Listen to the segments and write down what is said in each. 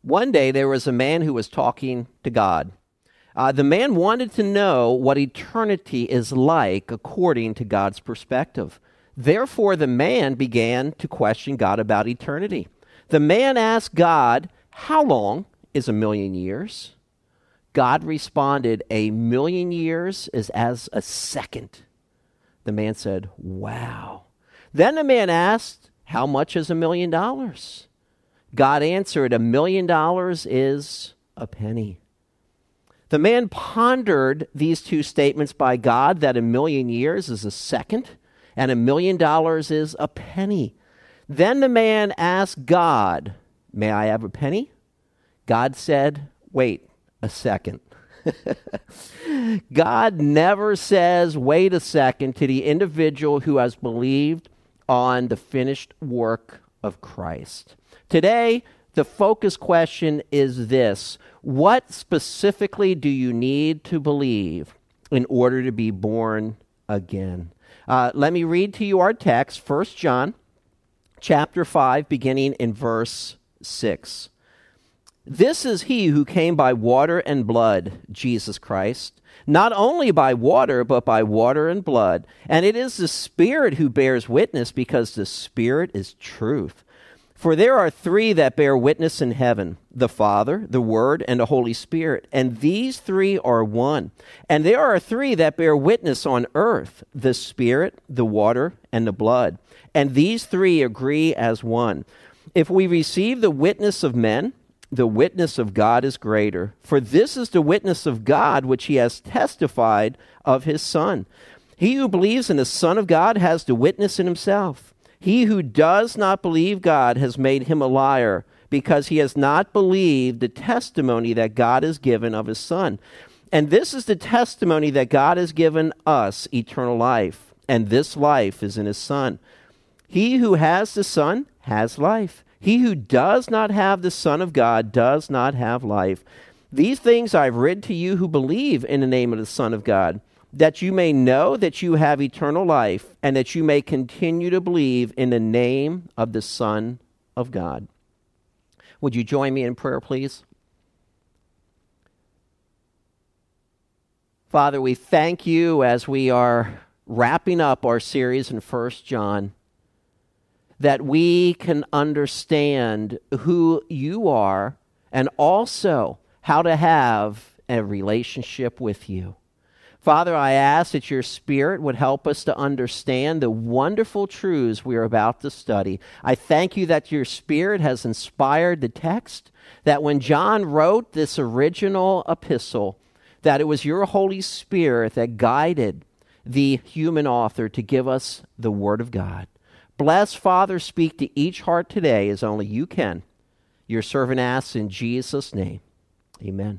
One day there was a man who was talking to God. The man wanted to know what eternity is like according to God's perspective. Therefore, the man began to question God about eternity. The man asked God, "How long is a million years?" God responded, "A million years is as a second." The man said, "Wow." Then the man asked, "How much is $1 million?" God answered, $1 million is a penny. The man pondered these two statements by God, that 1 million years is a second and $1 million is a penny. Then the man asked God, "May I have a penny?" God said, "Wait a second." God never says, "Wait a second," to the individual who has believed on the finished work of Christ. Today, the focus question is this: what specifically do you need to believe in order to be born again? Let me read to you our text, 1 John chapter 5, beginning in verse 6. "This is he who came by water and blood, Jesus Christ, not only by water, but by water and blood. And it is the Spirit who bears witness, because the Spirit is truth. For there are three that bear witness in heaven, the Father, the Word, and the Holy Spirit. And these three are one. And there are three that bear witness on earth, the Spirit, the water, and the blood. And these three agree as one. If we receive the witness of men, the witness of God is greater. For this is the witness of God which he has testified of his Son. He who believes in the Son of God has the witness in himself. He who does not believe God has made him a liar, because he has not believed the testimony that God has given of his Son. And this is the testimony that God has given us, eternal life, and this life is in his Son. He who has the Son has life. He who does not have the Son of God does not have life. These things I've written to you who believe in the name of the Son of God, that you may know that you have eternal life, and that you may continue to believe in the name of the Son of God." Would you join me in prayer, please? Father, we thank you as we are wrapping up our series in 1 John, that we can understand who you are and also how to have a relationship with you. Father, I ask that your Spirit would help us to understand the wonderful truths we are about to study. I thank you that your Spirit has inspired the text, that when John wrote this original epistle, that it was your Holy Spirit that guided the human author to give us the Word of God. Bless, Father, speak to each heart today as only you can. Your servant asks in Jesus' name. Amen.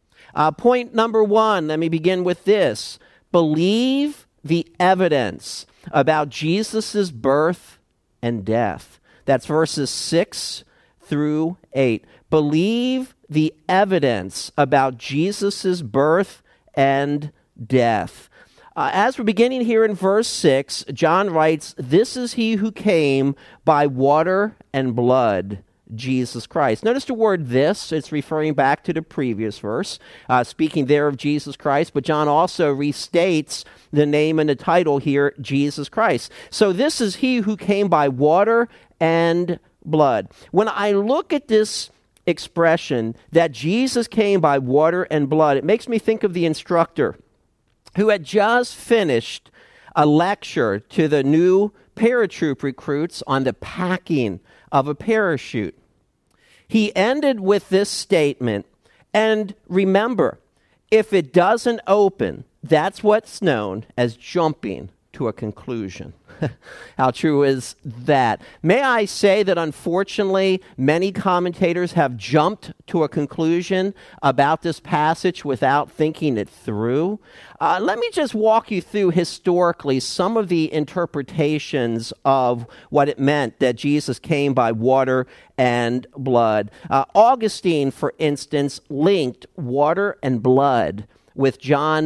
Point number one, let me begin with this. Believe the evidence about Jesus' birth and death. That's verses 6 through 8. Believe the evidence about Jesus' birth and death. As we're beginning here in verse 6, John writes, "This is he who came by water and blood, Jesus Christ." Notice the word "this." It's referring back to the previous verse, speaking there of Jesus Christ, but John also restates the name and the title here, Jesus Christ. So this is he who came by water and blood. When I look at this expression that Jesus came by water and blood, it makes me think of the instructor who had just finished a lecture to the new paratroop recruits on the packing of a parachute. He ended with this statement, and remember, if it doesn't open, that's what's known as jumping to a conclusion. How true is that? May I say that unfortunately, many commentators have jumped to a conclusion about this passage without thinking it through. Let me just walk you through historically some of the interpretations of what it meant that Jesus came by water and blood. Augustine, for instance, linked water and blood with John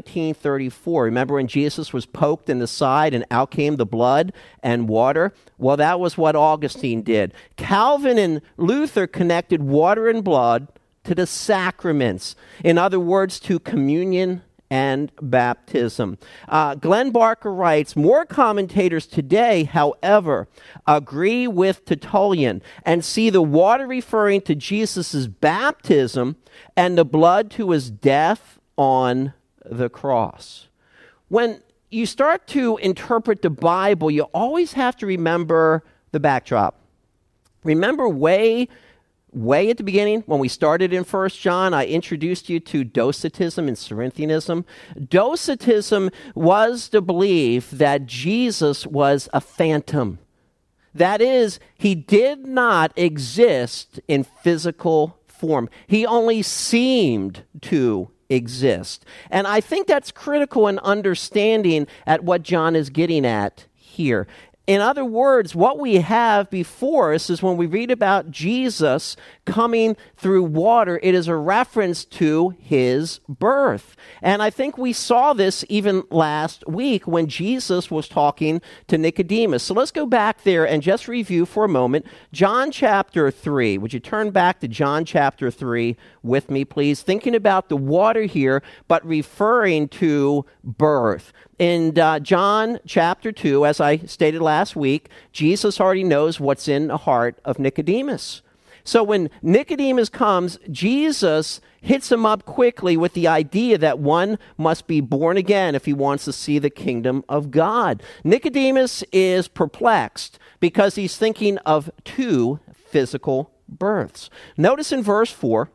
19:34. Remember when Jesus was poked in the side and out came the blood and water? Well, that was what Augustine did. Calvin and Luther connected water and blood to the sacraments. In other words, to communion and baptism. Glenn Barker writes, more commentators today, however, agree with Tertullian and see the water referring to Jesus' baptism and the blood to his death on the cross. When you start to interpret the Bible, you always have to remember the backdrop. Remember way at the beginning, when we started in 1 John, I introduced you to Docetism and Cerinthianism. Docetism was the belief that Jesus was a phantom. That is, he did not exist in physical form. He only seemed to exist. And I think that's critical in understanding at what John is getting at here. In other words, what we have before us is when we read about Jesus coming through water, it is a reference to his birth. And I think we saw this even last week when Jesus was talking to Nicodemus. So let's go back there and just review for a moment John chapter 3. Would you turn back to John chapter 3 with me, please? Thinking about the water here, but referring to birth. In John chapter 2, as I stated last week, Jesus already knows what's in the heart of Nicodemus. So when Nicodemus comes, Jesus hits him up quickly with the idea that one must be born again if he wants to see the kingdom of God. Nicodemus is perplexed because he's thinking of two physical births. Notice in verse 4,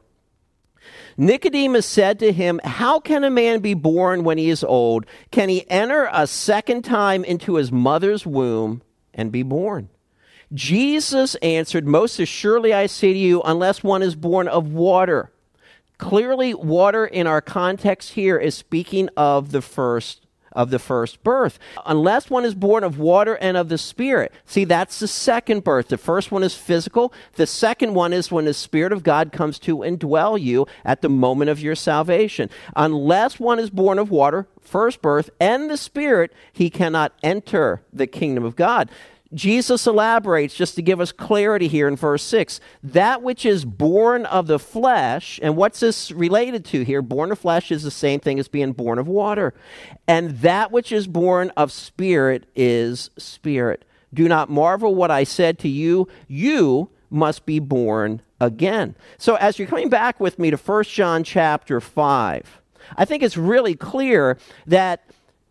Nicodemus said to him, how can a man be born when he is old? Can he enter a second time into his mother's womb and be born? Jesus answered, most assuredly I say to you, unless one is born of water. Clearly, water in our context here is speaking of the first birth. Unless one is born of water and of the Spirit. See, that's the second birth. The first one is physical. The second one is when the Spirit of God comes to indwell you at the moment of your salvation. Unless one is born of water, first birth, and the Spirit, he cannot enter the kingdom of God. Jesus elaborates just to give us clarity here in verse 6. That which is born of the flesh, and what's this related to here? Born of flesh is the same thing as being born of water. And that which is born of spirit is spirit. Do not marvel what I said to you. You must be born again. So as you're coming back with me to 1 John chapter 5, I think it's really clear that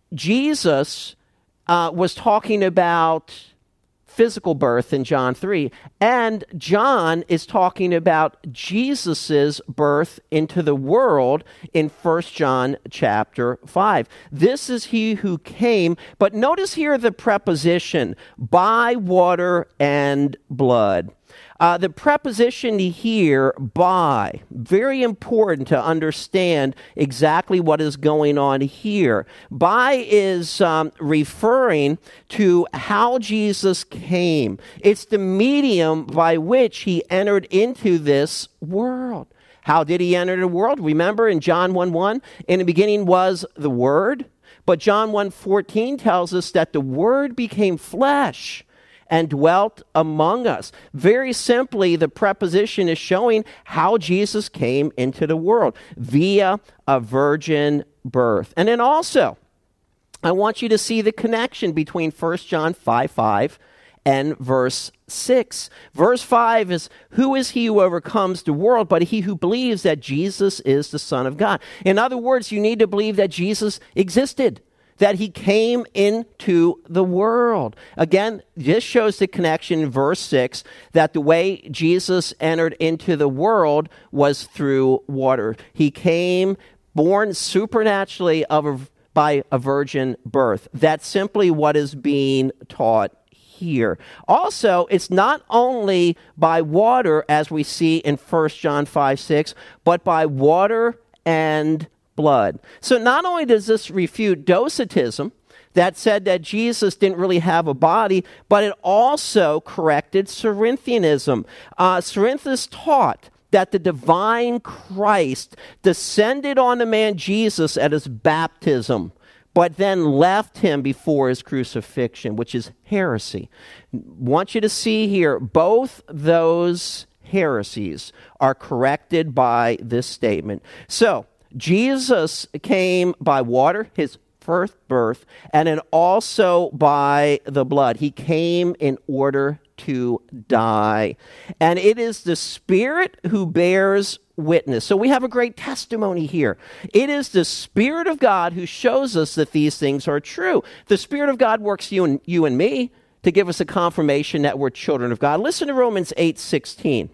Jesus was talking about physical birth in John 3, and John is talking about Jesus's birth into the world in 1 John chapter 5. This is he who came, but notice here the preposition, by water and blood. The preposition here, by, very important to understand exactly what is going on here. By is referring to how Jesus came. It's the medium by which he entered into this world. How did he enter the world? Remember in John 1:1, in the beginning was the Word. But John 1:14 tells us that the Word became flesh and dwelt among us. Very simply, the preposition is showing how Jesus came into the world via a virgin birth. And then also, I want you to see the connection between 1 John 5:5 and verse 6. Verse 5 is, who is he who overcomes the world but he who believes that Jesus is the Son of God? In other words, you need to believe that Jesus existed, that he came into the world. Again, this shows the connection in verse 6, that the way Jesus entered into the world was through water. He came born supernaturally by a virgin birth. That's simply what is being taught here. Also, it's not only by water, as we see in 1 John 5:6, but by water and blood. So not only does this refute Docetism, that said that Jesus didn't really have a body, but it also corrected Cerinthianism. Cerinthus taught that the divine Christ descended on the man Jesus at his baptism, but then left him before his crucifixion, which is heresy. I want you to see here, both those heresies are corrected by this statement. So, Jesus came by water, his first birth, and then also by the blood. He came in order to die. And it is the Spirit who bears witness. So we have a great testimony here. It is the Spirit of God who shows us that these things are true. The Spirit of God works you and me to give us a confirmation that we're children of God. Listen to Romans 8:16.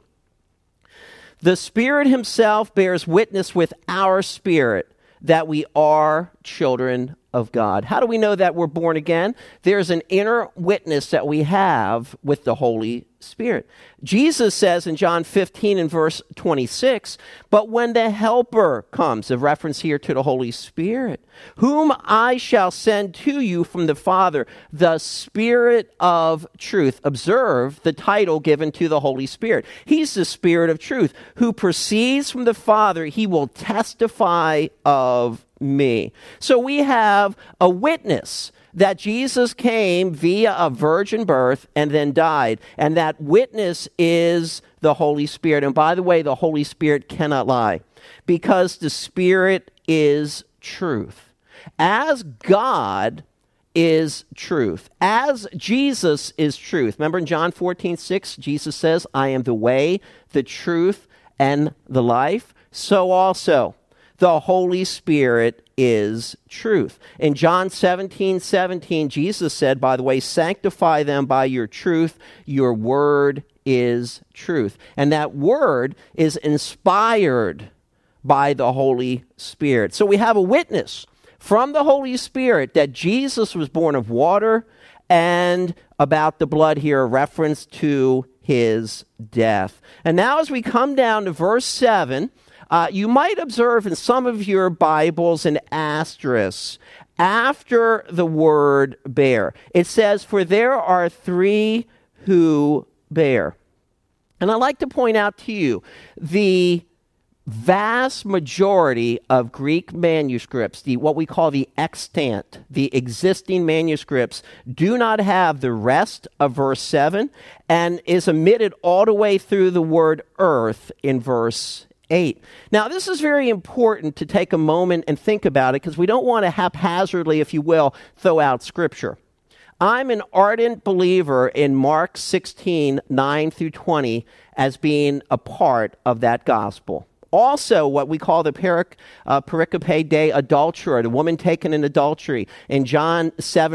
The Spirit himself bears witness with our spirit that we are children of God. How do we know that we're born again? There's an inner witness that we have with the Holy Spirit. Jesus says in John 15 and verse 26, but when the Helper comes, a reference here to the Holy Spirit, whom I shall send to you from the Father, the Spirit of truth. Observe the title given to the Holy Spirit. He's the Spirit of truth, who proceeds from the Father. He will testify of me. So we have a witness that Jesus came via a virgin birth and then died. And that witness is the Holy Spirit. And by the way, the Holy Spirit cannot lie because the Spirit is truth. As God is truth, as Jesus is truth. Remember in John 14:6, Jesus says, I am the way, the truth, and the life. So also, the Holy Spirit is truth. In John 17:17, Jesus said, by the way, sanctify them by your truth. Your word is truth. And that word is inspired by the Holy Spirit. So we have a witness from the Holy Spirit that Jesus was born of water, and about the blood here, a reference to his death. And now as we come down to verse 7, you might observe in some of your Bibles an asterisk after the word bear. It says, for there are three who bear. And I'd like to point out to you, the vast majority of Greek manuscripts, what we call the extant, the existing manuscripts, do not have the rest of verse 7 and is omitted all the way through the word earth in verse 8. Now, this is very important to take a moment and think about it because we don't want to haphazardly, if you will, throw out Scripture. I'm an ardent believer in Mark 16, 9 through 20 as being a part of that gospel. Also, what we call the pericope de adultera, the woman taken in adultery, in John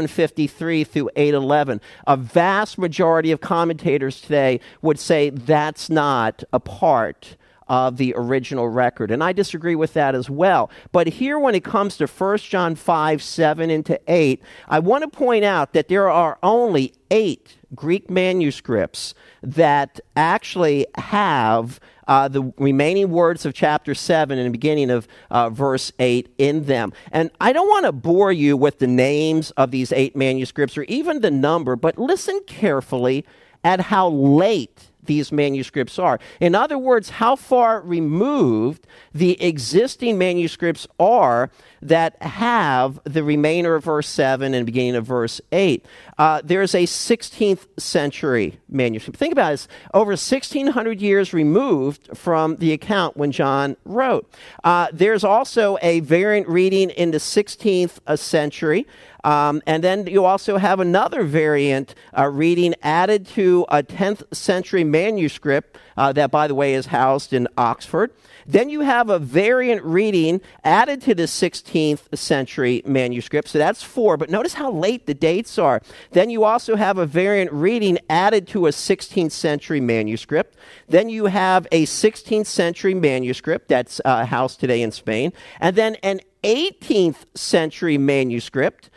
7:53 through 8:11. A vast majority of commentators today would say that's not a part of the original record. And I disagree with that as well. But here when it comes to 1 John 5, 7 into 8, I want to point out that there are only 8 Greek manuscripts that actually have the remaining words of chapter 7 and the beginning of verse 8 in them. And I don't want to bore you with the names of these 8 manuscripts or even the number, but listen carefully at how late these manuscripts are. In other words, how far removed the existing manuscripts are that have the remainder of verse 7 and beginning of verse 8. There's a 16th century manuscript. Think about this, over 1,600 years removed from the account when John wrote. There's also a variant reading in the 16th century. And then you also have another variant reading added to a 10th century manuscript that, by the way, is housed in Oxford. Then you have a variant reading added to the 16th century manuscript. So that's 4. But notice how late the dates are. Then you also have a variant reading added to a 16th century manuscript. Then you have a 16th century manuscript that's housed today in Spain. And then an 18th century manuscript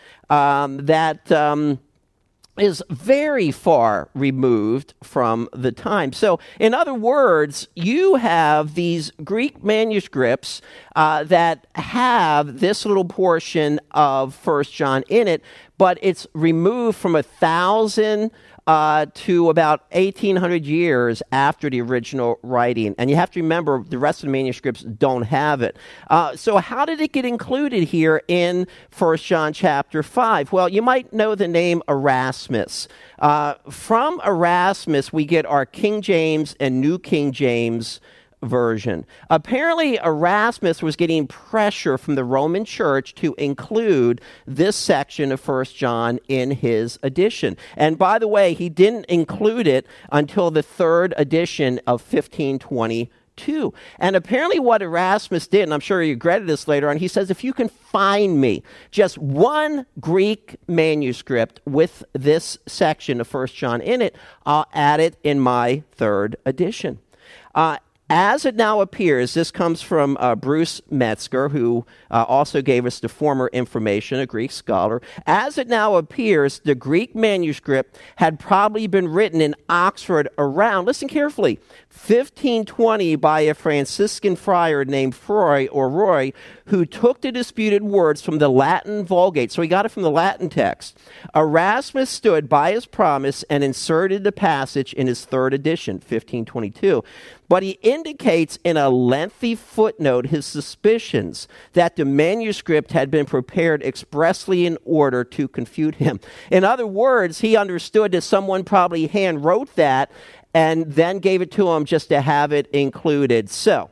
that is very far removed from the time. So, in other words, you have these Greek manuscripts that have this little portion of 1 John in it, but it's removed from 1,000 to about 1,800 years after the original writing. And you have to remember, the rest of the manuscripts don't have it. So how did it get included here in 1 John chapter 5? Well, you might know the name Erasmus. From Erasmus, we get our King James and New King James version. Apparently, Erasmus was getting pressure from the Roman Church to include this section of 1 John in his edition. And by the way, he didn't include it until the third edition of 1522. And apparently what Erasmus did, and I'm sure he regretted this later on, he says, if you can find me just one Greek manuscript with this section of 1 John in it, I'll add it in my third edition. As it now appears, this comes from Bruce Metzger, who also gave us the former information, a Greek scholar. As it now appears, the Greek manuscript had probably been written in Oxford around, listen carefully, 1520 by a Franciscan friar named Roy, who took the disputed words from the Latin Vulgate. So he got it from the Latin text. Erasmus stood by his promise and inserted the passage in his third edition, 1522. But he indicates in a lengthy footnote his suspicions that the manuscript had been prepared expressly in order to confute him. In other words, he understood that someone probably hand wrote that and then gave it to him just to have it included. So,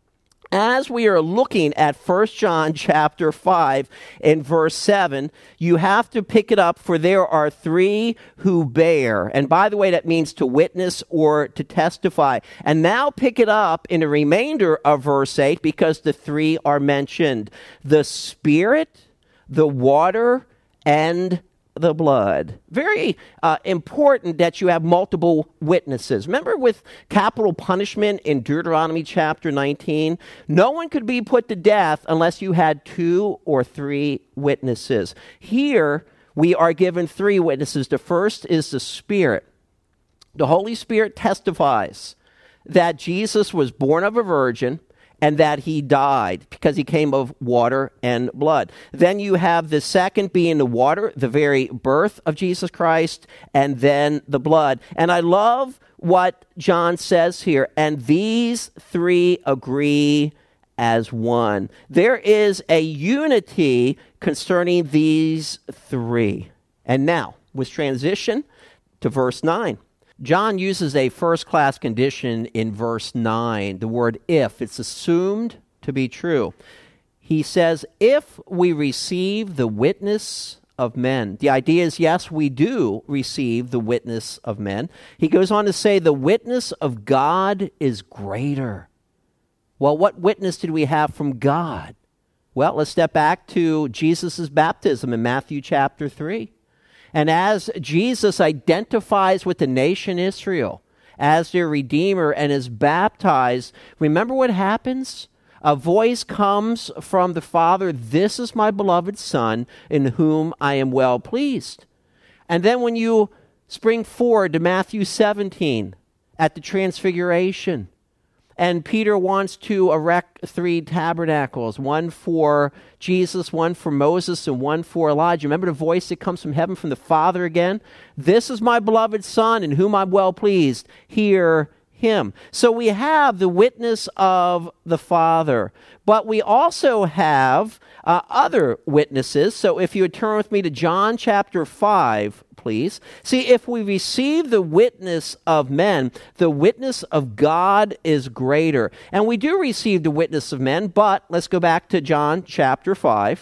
as we are looking at 1 John chapter 5 and verse 7, you have to pick it up, for there are three who bear. And by the way, that means to witness or to testify. And now pick it up in the remainder of verse 8, because the three are mentioned: the Spirit, the water, and the blood. Very important that you have multiple witnesses. Remember with capital punishment in Deuteronomy chapter 19? No one could be put to death unless you had 2 or 3 witnesses. Here, we are given 3 witnesses. The first is the Spirit. The Holy Spirit testifies that Jesus was born of a virgin, and that he died because he came of water and blood. Then you have the second being the water, the very birth of Jesus Christ, and then the blood. And I love what John says here, and these 3 agree as one. There is a unity concerning these 3. And now, with transition to verse 9. John uses a first-class condition in verse 9, the word if. It's assumed to be true. He says, if we receive the witness of men. The idea is, yes, we do receive the witness of men. He goes on to say, the witness of God is greater. Well, what witness did we have from God? Well, let's step back to Jesus' baptism in Matthew chapter 3. And as Jesus identifies with the nation Israel as their Redeemer and is baptized, remember what happens? A voice comes from the Father, "This is my beloved Son, in whom I am well pleased." And then when you spring forward to Matthew 17 at the Transfiguration, and Peter wants to erect 3 tabernacles, one for Jesus, one for Moses, and one for Elijah. Remember the voice that comes from heaven from the Father again? "This is my beloved Son, in whom I'm well pleased. Hear him." So we have the witness of the Father, but we also have other witnesses. So if you would turn with me to John chapter 5, please. See, if we receive the witness of men, the witness of God is greater. And we do receive the witness of men, but let's go back to John chapter 5,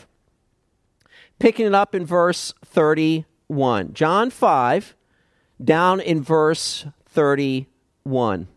picking it up in verse 31. John 5, down in verse 31.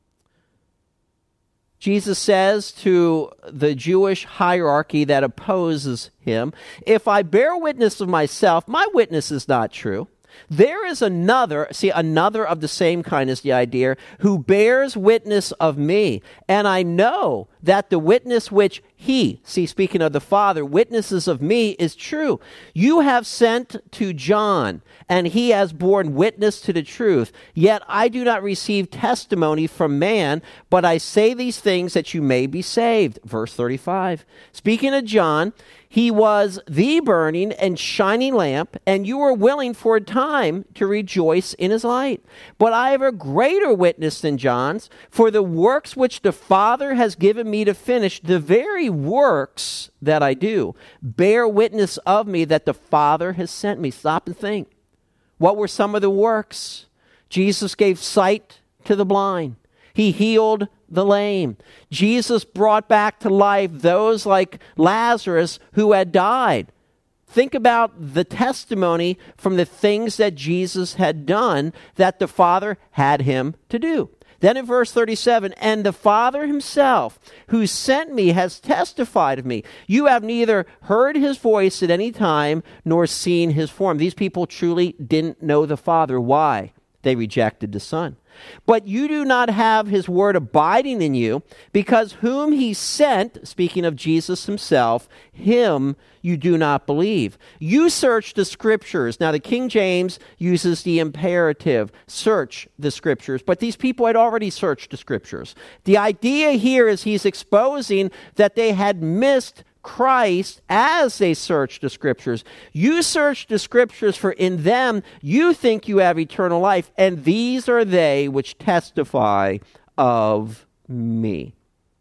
Jesus says to the Jewish hierarchy that opposes him, "If I bear witness of myself, my witness is not true. There is another of the same kind as the idea, who bears witness of me. And I know that the witness which he," speaking of the Father, "witnesses of me is true. You have sent to John, and he has borne witness to the truth. Yet I do not receive testimony from man, but I say these things that you may be saved." Verse 35. Speaking of John, He was the burning and shining lamp, and you were willing for a time to rejoice in his light. But I have a greater witness than John's, for the works which the Father has given me to finish, the very works that I do, bear witness of me that the Father has sent me. Stop and think. What were some of the works? Jesus gave sight to the blind. He healed the lame. Jesus brought back to life those like Lazarus who had died. Think about the testimony from the things that Jesus had done that the Father had him to do. Then in verse 37, and the Father himself who sent me has testified of me. You have neither heard his voice at any time nor seen his form. These people truly didn't know the Father. Why? They rejected the Son. But you do not have his word abiding in you, because whom he sent, speaking of Jesus himself, him you do not believe. You search the scriptures. Now the King James uses the imperative, search the scriptures, but these people had already searched the scriptures. The idea here is he's exposing that they had missed Christ as they search the scriptures. You search the scriptures, for in them you think you have eternal life, and these are they which testify of me.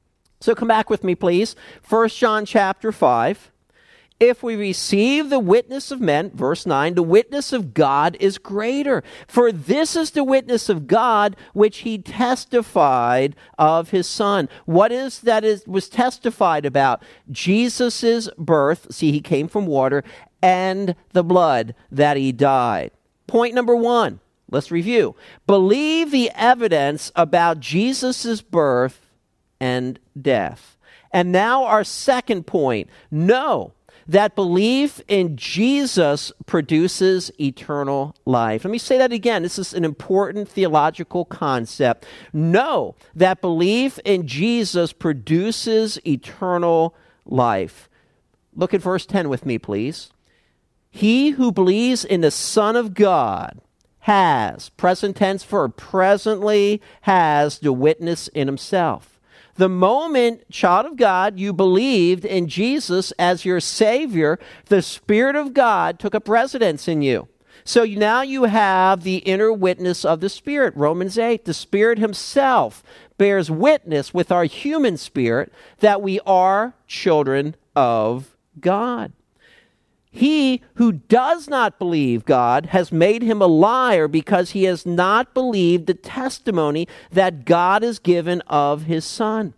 So come back with me, please. 1 John chapter 5. If we receive the witness of men, verse 9, the witness of God is greater. For this is the witness of God which he testified of his Son. What is that was testified about? Jesus' birth, see, he came from water, and the blood that he died. Point number 1, let's review. Believe the evidence about Jesus' birth and death. And now our second point, know that belief in Jesus produces eternal life. Let me say that again. This is an important theological concept. Know that belief in Jesus produces eternal life. Look at verse 10 with me, please. He who believes in the Son of God has, present tense verb, presently has the witness in himself. The moment, child of God, you believed in Jesus as your Savior, the Spirit of God took up residence in you. So now you have the inner witness of the Spirit. Romans 8, the Spirit himself bears witness with our human spirit that we are children of God. He who does not believe God has made him a liar, because he has not believed the testimony that God has given of his Son.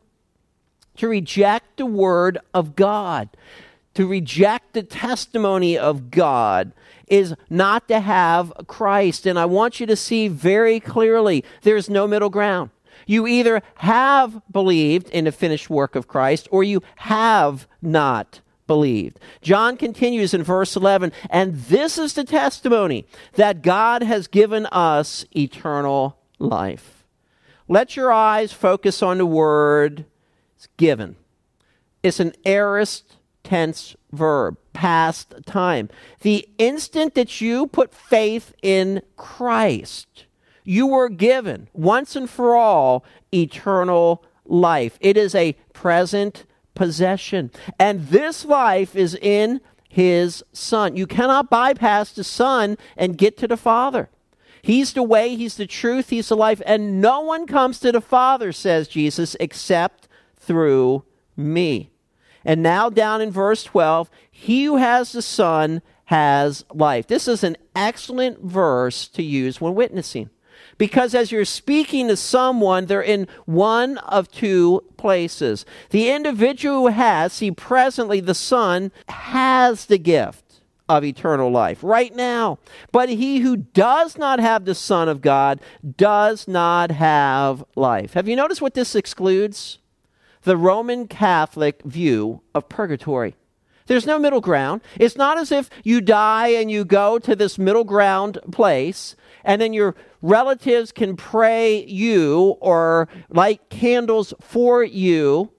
To reject the word of God, to reject the testimony of God, is not to have Christ. And I want you to see very clearly, there's no middle ground. You either have believed in the finished work of Christ, or you have not believed. John continues in verse 11, and this is the testimony that God has given us eternal life. Let your eyes focus on the word given. It's an aorist tense verb, past time. The instant that you put faith in Christ, you were given once and for all eternal life. It is a present possession. And this life is in his Son. You cannot bypass the Son and get to the Father. He's the way, he's the truth, he's the life. And no one comes to the Father, says Jesus, except through me. And now down in verse 12, he who has the Son has life. This is an excellent verse to use when witnessing. Because as you're speaking to someone, they're in one of two places. The individual who has, see, presently the Son has the gift of eternal life right now. But he who does not have the Son of God does not have life. Have you noticed what this excludes? The Roman Catholic view of purgatory. There's no middle ground. It's not as if you die and you go to this middle ground place, and then your relatives can pray you or light candles for you,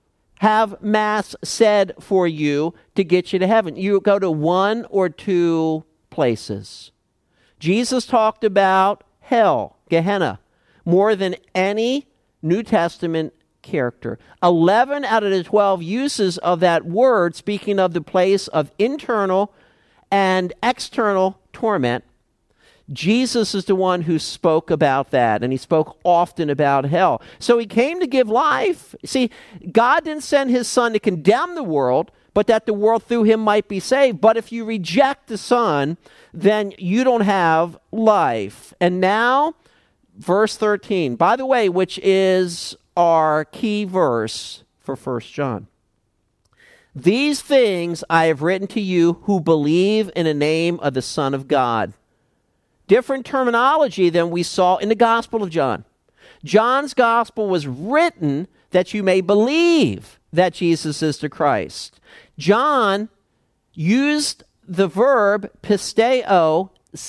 have mass said for you to get you to heaven. You go to one or two places. Jesus talked about hell, Gehenna, more than any New Testament character. 11 out of the 12 uses of that word, speaking of the place of internal and external torment, Jesus is the one who spoke about that, and he spoke often about hell. So he came to give life. See, God didn't send his Son to condemn the world, but that the world through him might be saved. But if you reject the Son, then you don't have life. And now, verse 13, by the way, which is our key verse for 1 John. These things I have written to you who believe in the name of the Son of God. Different terminology than we saw in the Gospel of John. John's Gospel was written that you may believe that Jesus is the Christ. John used the verb pisteo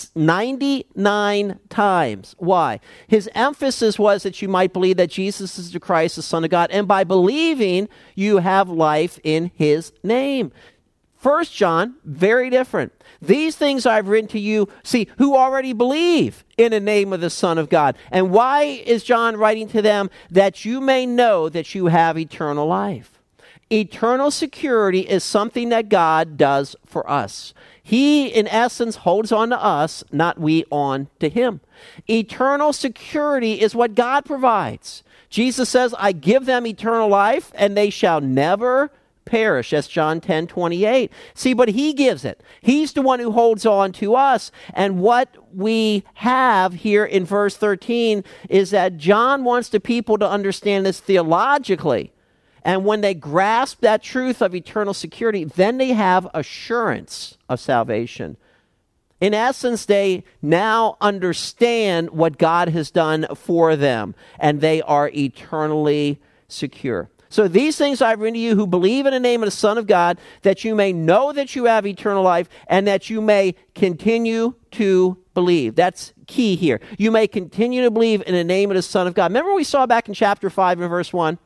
99 times. Why? His emphasis was that you might believe that Jesus is the Christ, the Son of God, and by believing, you have life in his name. 1 John, very different. These things I've written to you, see, who already believe in the name of the Son of God. And why is John writing to them? That you may know that you have eternal life. Eternal security is something that God does for us. He, in essence, holds on to us, not we on to him. Eternal security is what God provides. Jesus says, I give them eternal life, and they shall never perish. That's John 10:28. See, but he gives it. He's the one who holds on to us. And what we have here in verse 13 is that John wants the people to understand this theologically. And when they grasp that truth of eternal security, then they have assurance of salvation. In essence, they now understand what God has done for them, and they are eternally secure. So these things I've written to you who believe in the name of the Son of God, that you may know that you have eternal life, and that you may continue to believe. That's key here. You may continue to believe in the name of the Son of God. Remember we saw back in chapter 5 and verse 1?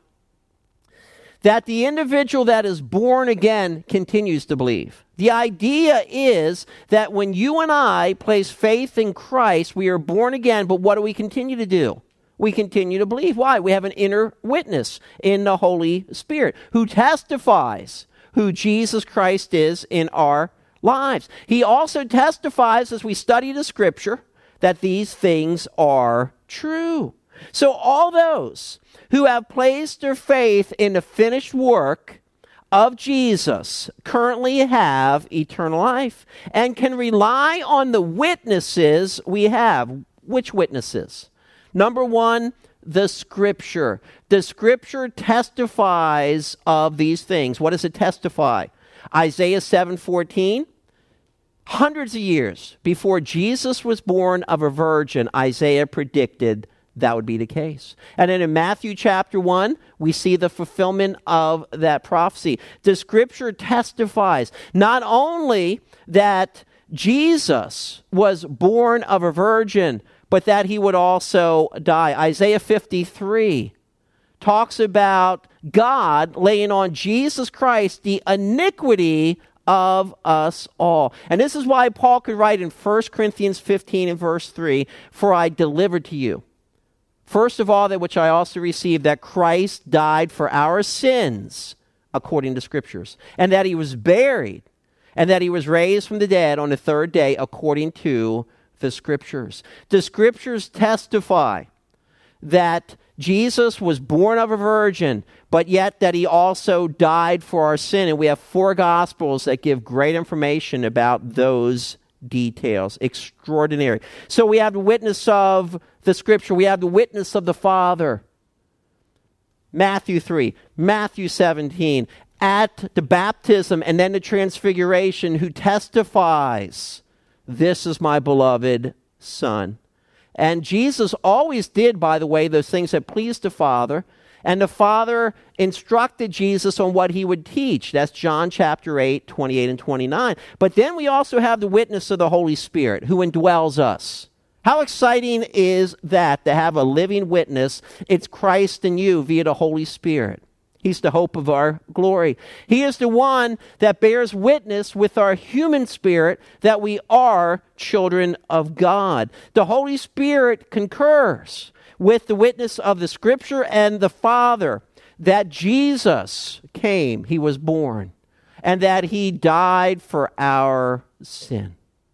That the individual that is born again continues to believe. The idea is that when you and I place faith in Christ, we are born again, but what do we continue to do? We continue to believe. Why? We have an inner witness in the Holy Spirit who testifies who Jesus Christ is in our lives. He also testifies as we study the Scripture that these things are true. So all those who have placed their faith in the finished work of Jesus currently have eternal life and can rely on the witnesses we have. Which witnesses? Number one, the Scripture. The Scripture testifies of these things. What does it testify? Isaiah 7:14. Hundreds of years before Jesus was born of a virgin, Isaiah predicted that would be the case. And then in Matthew chapter 1, we see the fulfillment of that prophecy. The Scripture testifies not only that Jesus was born of a virgin, but that he would also die. Isaiah 53 talks about God laying on Jesus Christ the iniquity of us all. And this is why Paul could write in 1 Corinthians 15 and verse 3, for I delivered to you, first of all, that which I also received, that Christ died for our sins, according to Scriptures, and that he was buried, and that he was raised from the dead on the third day, according to the Scriptures. The Scriptures testify that Jesus was born of a virgin, but yet that he also died for our sin. And we have 4 Gospels that give great information about those details. Extraordinary. So we have the witness of the Scripture. We have the witness of the Father. Matthew 3, Matthew 17, at the baptism and then the transfiguration, who testifies, this is my beloved Son. And Jesus always did, by the way, those things that pleased the Father. And the Father instructed Jesus on what he would teach. That's John chapter 8, 28 and 29. But then we also have the witness of the Holy Spirit who indwells us. How exciting is that, to have a living witness? It's Christ in you via the Holy Spirit. He's the hope of our glory. He is the one that bears witness with our human spirit that we are children of God. The Holy Spirit concurs with the witness of the Scripture and the Father that Jesus came, he was born, and that he died for our sin.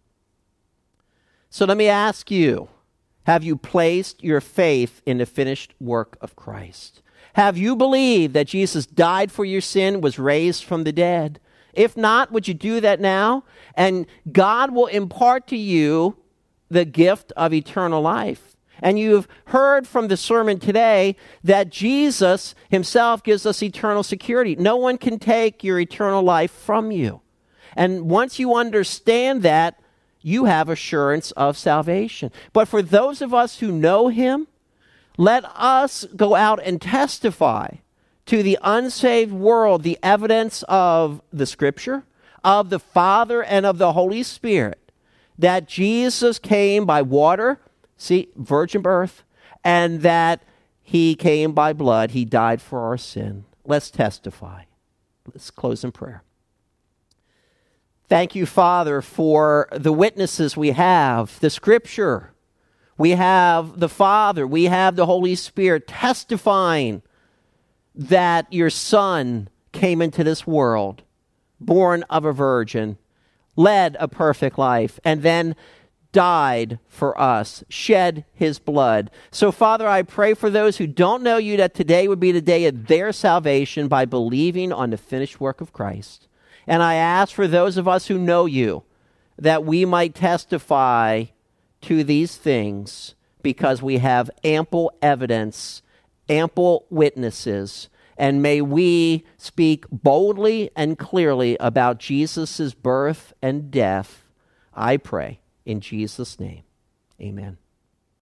So let me ask you, have you placed your faith in the finished work of Christ? Have you believed that Jesus died for your sin, was raised from the dead? If not, would you do that now? And God will impart to you the gift of eternal life. And you've heard from the sermon today that Jesus himself gives us eternal security. No one can take your eternal life from you. And once you understand that, you have assurance of salvation. But for those of us who know him, let us go out and testify to the unsaved world the evidence of the Scripture, of the Father, and of the Holy Spirit, that Jesus came by water, virgin birth, and that he came by blood. He died for our sin. Let's testify. Let's close in prayer. Thank you, Father, for the witnesses we have, the Scripture. We have the Father. We have the Holy Spirit testifying that your Son came into this world, born of a virgin, led a perfect life, and then died for us, shed his blood. So, Father, I pray for those who don't know you that today would be the day of their salvation by believing on the finished work of Christ. And I ask for those of us who know you that we might testify to these things because we have ample evidence, ample witnesses, and may we speak boldly and clearly about Jesus' birth and death, I pray. In Jesus' name, amen.